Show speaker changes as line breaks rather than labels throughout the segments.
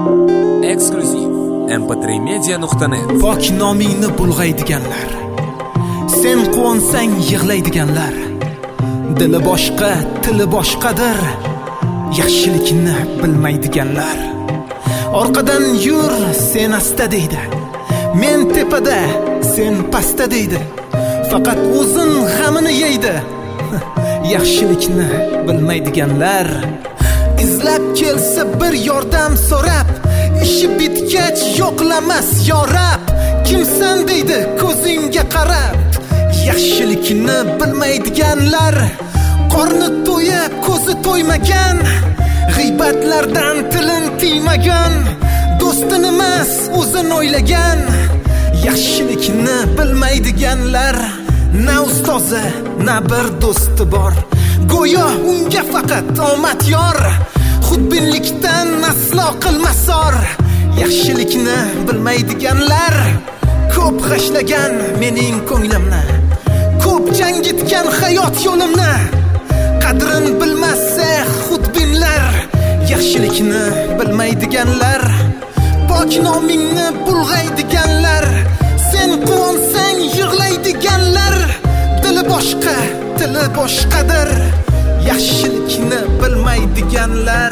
Eksklyuziv mp3media.net.
Pok nomingni bulg'aydiganlar, sen quvansang yig'laydiganlar, dili boshqa, tili boshqadir, yaxshilikni bilmaydiganlar. Orqadan yur, sen asta deydi, men tepada, sen pasta deydi. Faqat o'zin g'amini yeydi, yaxshilikni bilmaydiganlar. Izlab kelsa bir yordam so'rab, ishi bitgach yo'qlamas yorab, kimsan deydi ko'zingga qarab. Yaxshilikni bilmaydiganlar, qorni to'yib ko'zi to'ymagan, g'iybatlardan tilin tiymagan, do'stini emas o'zini o'ylagan. Yaxshilikni bilmaydiganlar, na ustozi, na bir do'sti bor, go'yo unga faqat omad yor, xudbinlikdan aslo qilmasor. Yaxshilikni bilmaydiganlar, ko'p g'ashlagan mening ko'nglimni, ko'p jangitgan hayot yo'limni, qadrin bilmasa xudbinlar. Yaxshilikni bilmaydiganlar, pok nomingni bulg'aydiganlar, sen quvansang yig'laydiganlar, dili boshqa, tili boshqadir, yaxshilikni bilmaydiganlar.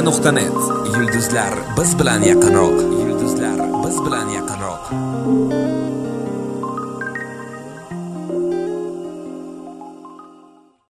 mp3media.net. Yulduzlar biz bilan yaqinroq. Yulduzlar biz bilan yaqinroq.